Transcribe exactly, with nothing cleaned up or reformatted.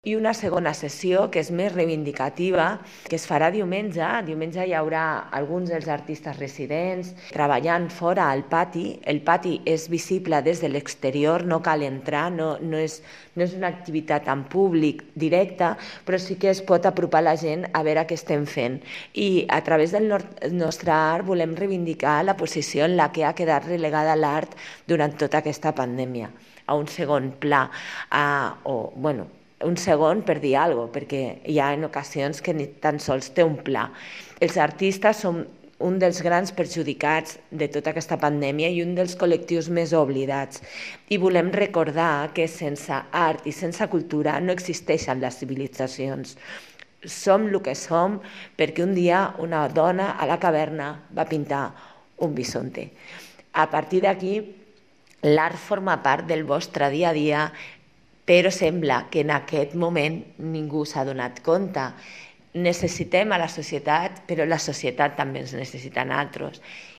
I una segona sessió, que és més reivindicativa, que es farà diumenge. Diumenge hi haurà alguns dels artistes residents treballant fora al pati. El pati és visible des de l'exterior, no cal entrar, no, no, és, no és una activitat en públic directa, però sí que es pot apropar la gent a veure què estem fent. I a través del nostre art volem reivindicar la posició en la que ha quedat relegada l'art durant tota aquesta pandèmia, a un segon pla, a, o, bueno, un segon per dir alguna cosa, perquè hi ha en ocasions que ni tan sols té un pla. Els artistes són un dels grans perjudicats de tota aquesta pandèmia i un dels col·lectius més oblidats. I volem recordar que sense art i sense cultura no existeixen les civilitzacions. Som el que som perquè un dia una dona a la caverna va pintar un bisonte. A partir d'aquí, l'art forma part del vostre dia a dia, però sembla que en aquest moment ningú s'ha donat compte. Necessitem a la societat, però la societat també ens necessita a nosaltres.